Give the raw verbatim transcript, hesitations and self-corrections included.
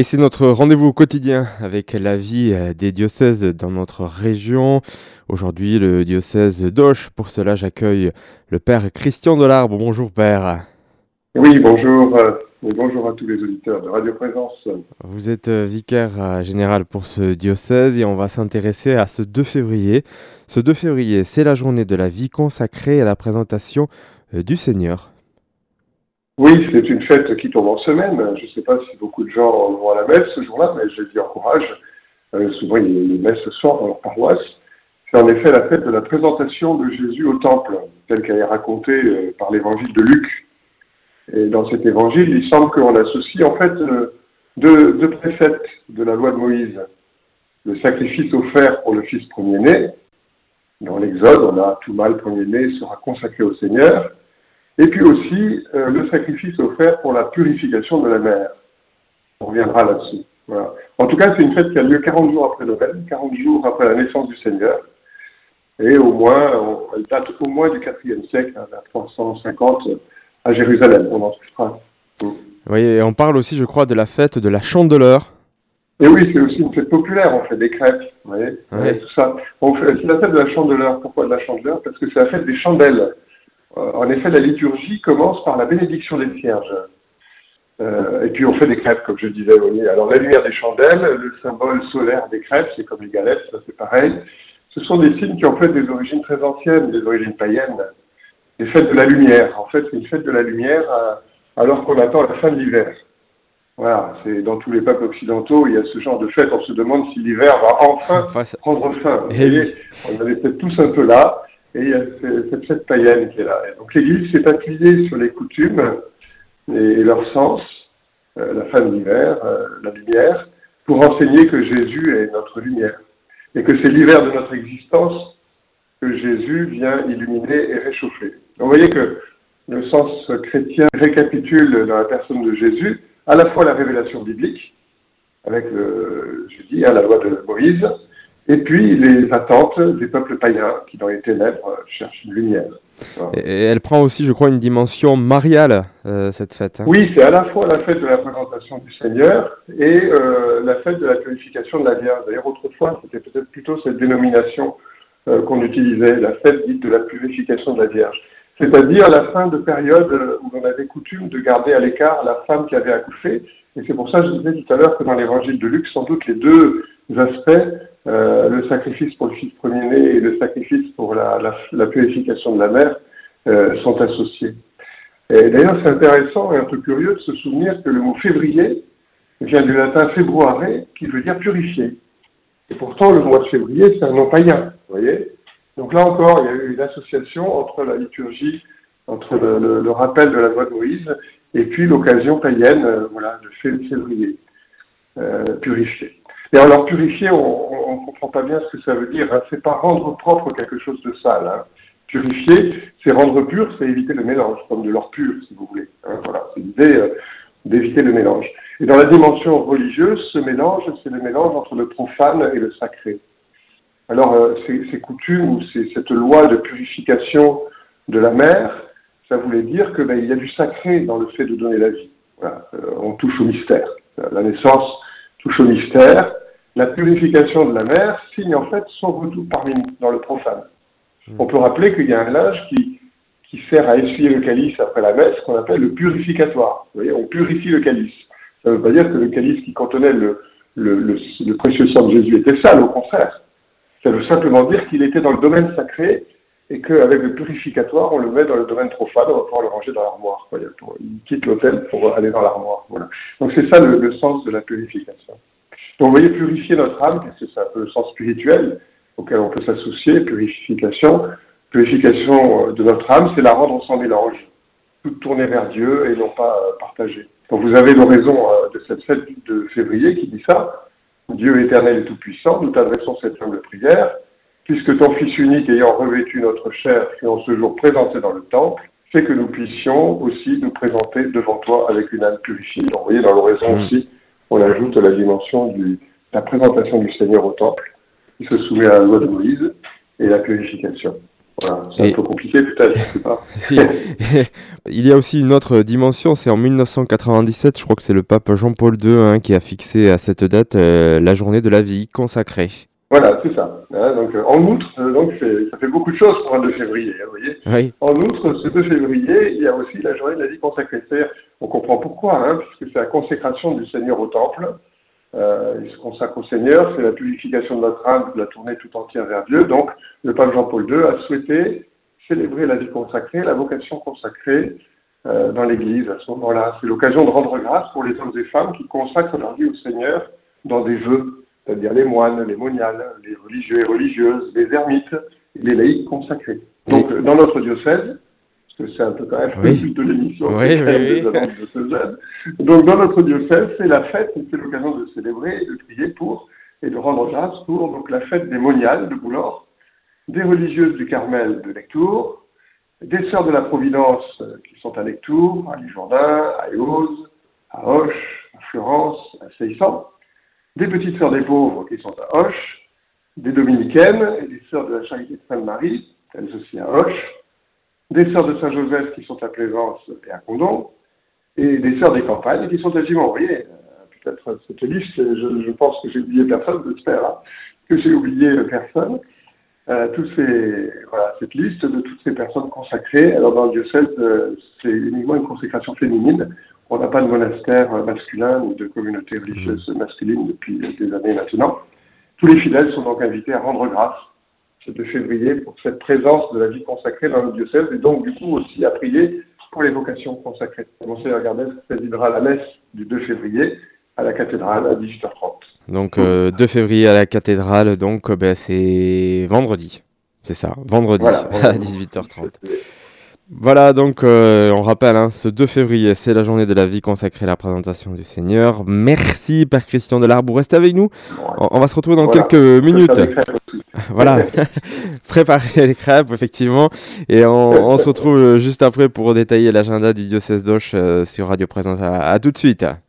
Et c'est notre rendez-vous quotidien avec la vie euh, des diocèses dans notre région. Aujourd'hui, le diocèse d'Auch. Pour cela, j'accueille le Père Christian Delarbre. Bonjour Père. Oui, bonjour, euh, et bonjour à tous les auditeurs de Radio Présence. Vous êtes euh, vicaire euh, général pour ce diocèse et on va s'intéresser à ce deux février. Ce deux février, c'est la journée de la vie consacrée à la présentation euh, du Seigneur. Oui, c'est une fête qui tombe en semaine. Je ne sais pas si beaucoup de gens vont à la messe ce jour-là, mais je les y encourage. Euh, souvent, il y a les messes ce soir dans leur paroisse. C'est en effet la fête de la présentation de Jésus au temple, telle qu'elle est racontée euh, par l'évangile de Luc. Et dans cet évangile, il semble qu'on associe en fait euh, deux, deux préceptes de la loi de Moïse. Le sacrifice offert pour le fils premier-né. Dans l'Exode, on a tout mâle premier-né sera consacré au Seigneur. Et puis aussi euh, le sacrifice offert pour la purification de la mère. On reviendra là-dessus. Voilà. En tout cas, c'est une fête qui a lieu quarante jours après Noël, quarante jours après la naissance du Seigneur. Et au moins, on, elle date au moins du quatrième siècle, hein, à trois cent cinquante, à Jérusalem, on en trouvera. Oui, et on parle aussi, je crois, de la fête de la Chandeleur. Et oui, c'est aussi une fête populaire, on fait des crêpes, vous voyez, Ouais. tout ça. On fait, c'est la fête de la Chandeleur. Pourquoi de la Chandeleur? Parce que c'est la fête des chandelles. Euh, en effet, la liturgie commence par la bénédiction des vierges. Euh, et puis on fait des crêpes, comme je disais. Oui. Alors la lumière des chandelles, le symbole solaire des crêpes, c'est comme les galettes, ça c'est pareil. Ce sont des signes qui ont fait des origines très anciennes, des origines païennes. Les fêtes de la lumière. En fait, c'est une fête de la lumière euh, alors qu'on attend la fin de l'hiver. Voilà, c'est dans tous les peuples occidentaux, il y a ce genre de fête. On se demande si l'hiver va enfin Enfin, ça- prendre fin. Vous Eh voyez, oui. on avait peut-être tous un peu là, et il y a ce- cette fête païenne qui est là. Et donc l'Église s'est appuyée sur les coutumes et, et leur sens, euh, la fin de l'hiver, euh, la lumière, pour enseigner que Jésus est notre lumière. Et que c'est l'hiver de notre existence que Jésus vient illuminer et réchauffer. Donc, vous voyez que le sens chrétien récapitule dans la personne de Jésus à la fois la révélation biblique, avec, le, je dis, hein, la loi de Moïse, et puis les attentes des peuples païens qui, dans les ténèbres, cherchent une lumière. Voilà. Et, et elle prend aussi, je crois, une dimension mariale, euh, cette fête. Hein. Oui, c'est à la fois la fête de la présentation du Seigneur et euh, la fête de la purification de la Vierge. D'ailleurs, autrefois, c'était peut-être plutôt cette dénomination euh, qu'on utilisait, la fête dite de la purification de la Vierge. C'est-à-dire la fin de période où on avait coutume de garder à l'écart la femme qui avait accouché. Et c'est pour ça que je disais tout à l'heure que dans l'évangile de Luc, sans doute les deux aspects, euh, le sacrifice pour le fils premier-né et le sacrifice pour la, la, la purification de la mère, euh, sont associés. Et d'ailleurs, c'est intéressant et un peu curieux de se souvenir que le mot février vient du latin februare, qui veut dire purifier. Et pourtant, le mois de février, c'est un nom païen, vous voyez. Donc là encore, il y a eu une association entre la liturgie, entre le, le, le rappel de la loi de Moïse, et puis l'occasion païenne, euh, voilà, de février, euh, purifier. Et alors purifier, on ne comprend pas bien ce que ça veut dire. Hein. C'est pas rendre propre quelque chose de sale. Hein. Purifier, c'est rendre pur, c'est éviter le mélange, comme de l'or pur, si vous voulez. Hein, voilà, c'est l'idée euh, d'éviter le mélange. Et dans la dimension religieuse, ce mélange, c'est le mélange entre le profane et le sacré. Alors, euh, ces, ces coutumes, ou ces, cette loi de purification de la mère, ça voulait dire que ben, il y a du sacré dans le fait de donner la vie. Voilà, euh, on touche au mystère. La naissance touche au mystère. La purification de la mère signe en fait son retour parmi nous, dans le profane. On peut rappeler qu'il y a un linge qui, qui sert à essuyer le calice après la messe, qu'on appelle le purificatoire. Vous voyez, on purifie le calice. Ça ne veut pas dire que le calice qui contenait le, le, le, le précieux sang de Jésus était sale, au contraire. Ça veut simplement dire qu'il était dans le domaine sacré et qu'avec le purificatoire, on le met dans le domaine profane, on va pouvoir le ranger dans l'armoire. Il quitte l'autel pour aller dans l'armoire. Voilà. Donc c'est ça le, le sens de la purification. Donc vous voyez, purifier notre âme, parce que c'est un peu le sens spirituel auquel on peut s'associer, purification. Purification de notre âme, c'est la rendre sans mélange, toute tournée vers Dieu et non pas euh, partagée. Donc vous avez l'oraison euh, de cette fête de février qui dit ça. Dieu éternel et tout-puissant, nous t'adressons cette humble prière, puisque ton Fils unique ayant revêtu notre chair et en ce jour présenté dans le temple, fait que nous puissions aussi nous présenter devant toi avec une âme purifiée. Donc vous voyez, dans l'oraison Mmh. aussi, on ajoute la dimension de la présentation du Seigneur au temple, qui se soumet à la loi de Moïse et la purification. Voilà, c'est Et- un peu compliqué peut-être, je sais pas. Si. Il y a aussi une autre dimension, c'est en mille neuf cent quatre-vingt-dix-sept, je crois que c'est le pape Jean-Paul deux hein, qui a fixé à cette date euh, la journée de la vie consacrée. Voilà, c'est ça. Hein, donc, euh, en outre, euh, donc c'est- ça fait beaucoup de choses pour un deux février, hein, vous voyez. Oui, En outre, ce deux février, il y a aussi la journée de la vie consacrée. C'est-à-dire, on comprend pourquoi, hein, puisque c'est la consécration du Seigneur au temple. Euh, il se consacre au Seigneur, c'est la purification de notre âme, de la tournée tout entière vers Dieu. Donc, le pape Jean-Paul deux a souhaité célébrer la vie consacrée, la vocation consacrée euh, dans l'Église à ce moment-là. C'est l'occasion de rendre grâce pour les hommes et femmes qui consacrent leur vie au Seigneur dans des vœux, c'est-à-dire les moines, les moniales, les religieux et religieuses, les ermites et les laïcs consacrés. Donc, Et- dans notre diocèse, parce que c'est un peu quand même Oui. le but de l'émission, Oui, c'est quand oui, même oui. des annonces diocésaines. Donc, dans notre diocèse, c'est la fête, et c'est l'occasion de célébrer et de prier pour, et de rendre grâce pour donc, la fête des moniales de Boulor, des religieuses du Carmel de Lectoure, des sœurs de la Providence euh, qui sont à Lectoure, à Lisjourdain, à Éose, à Auch, à Florence, à Seissan, des petites sœurs des pauvres qui sont à Auch, des dominicaines et des sœurs de la Charité de Sainte-Marie, elles aussi à Auch, des sœurs de Saint-Joseph qui sont à Plaisance et à Condon, et des sœurs des campagnes qui sont à Gimont. Vous voyez, euh, peut-être cette liste, je, je pense que j'ai oublié personne, j'espère, hein, que j'ai oublié euh, personne. Euh, tous ces, voilà, cette liste de toutes ces personnes consacrées. Alors dans le diocèse, euh, c'est uniquement une consécration féminine. On n'a pas de monastère euh, masculin ou de communauté religieuse masculine depuis euh, des années maintenant. Tous les fidèles sont donc invités à rendre grâce ce deux février pour cette présence de la vie consacrée dans le diocèse et donc du coup aussi à prier pour les vocations consacrées. Monseigneur Gardès présidera la messe du deux février à la cathédrale à dix-huit heures trente. Donc euh, deux février à la cathédrale, donc euh, ben, c'est vendredi. C'est ça, vendredi Voilà, à dix-huit heures trente. Voilà, donc euh, on rappelle, hein, ce deux février, c'est la journée de la vie consacrée à la présentation du Seigneur. Merci Père Christian Delarbre, vous restez avec nous. On, on va se retrouver dans Voilà. quelques minutes. Faire des crêpes aussi. Voilà, préparer les crêpes, effectivement. Et on, on se retrouve juste après pour détailler l'agenda du diocèse d'Auch euh, sur Radio Présence. À, à tout de suite.